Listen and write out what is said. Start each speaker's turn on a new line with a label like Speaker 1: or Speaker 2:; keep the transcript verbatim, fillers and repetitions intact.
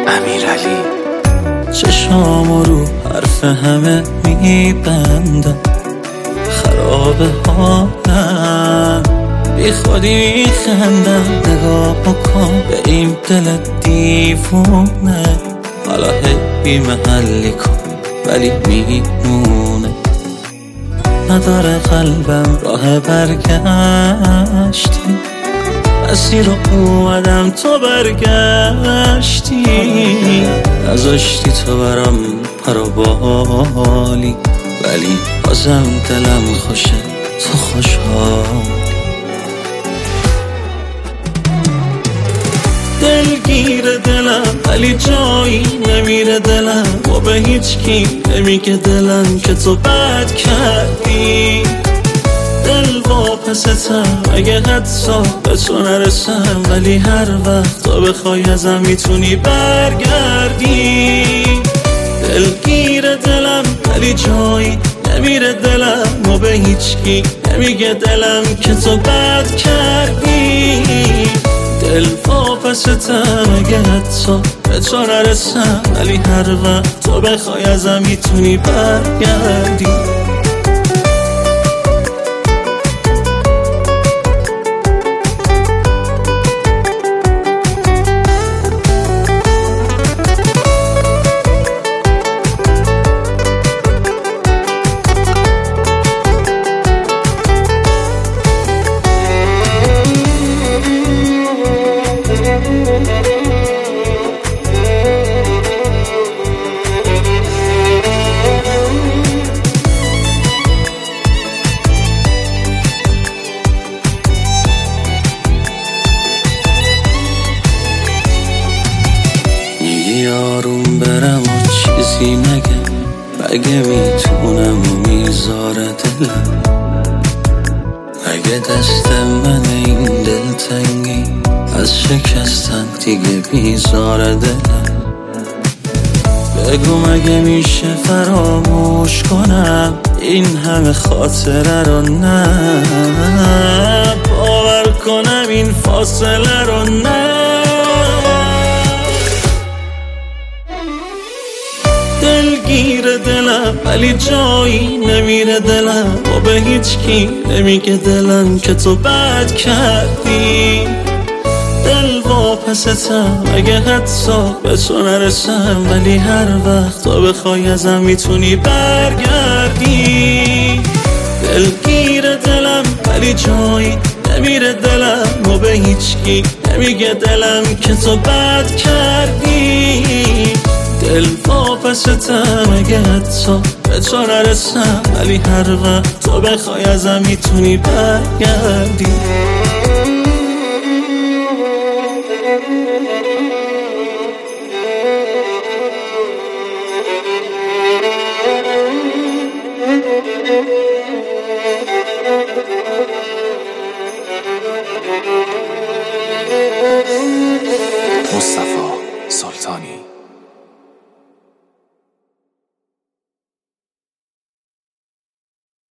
Speaker 1: امیرعلی. چشام رو حرف همه میبندم، خراب حالم، بی خودی میخندم. نگاه بکن به این دل دیوونه، حالا هی محلی کن ولی میمونه. نداره قلبم راه برگشتی، مسیر رو اومدم تو برگشتی. نذاشتی تو برام پرو بالی، ولی بازم دلم خوشه تو خوشحال. دلگیر دلم ولی جایی نمیره دلم، و به هیچ کی نمیگه دلم که تو بد کردی. دل واپستم اگه حتی به تو نرسم، ولی هر وقت تو بخوای ازم میتونی برگردی. دلگیر دلم ولی جایی نمیره دلم، و به هیچ کی نمیگه دلم که تو بد کردی. دل واپستم اگه حتی به تو نرسم، ولی هر وقت تو بخوای ازم میتونی برگردی. آروم برم و چیزی نگم، اگه میتونم و میذاره دلم. اگه دست من این دل تنگی از شکستن دیگه میذاره دلم. بگو مگه میشه فراموش کنم این همه خاطره رو؟ نه باور کنم این فاصله رو. نه دلگیر دلم ولی جایی نمیره دلم، و به هیچ کی نمیگه دلم که تو بد کردی. دل واپستم اگه حتی به تو نرسم، ولی هر وقت تو بخوای ازم میتونی برگردی. دلگیر دلم ولی جایی نمیره دلم، و به هیچ کی نمیگه دلم که تو بد کردی. دل واپستم اگه حتی به تو نرسم، ولی هر وقت تو بخوای ازم میتونی برگردی.
Speaker 2: مصطفی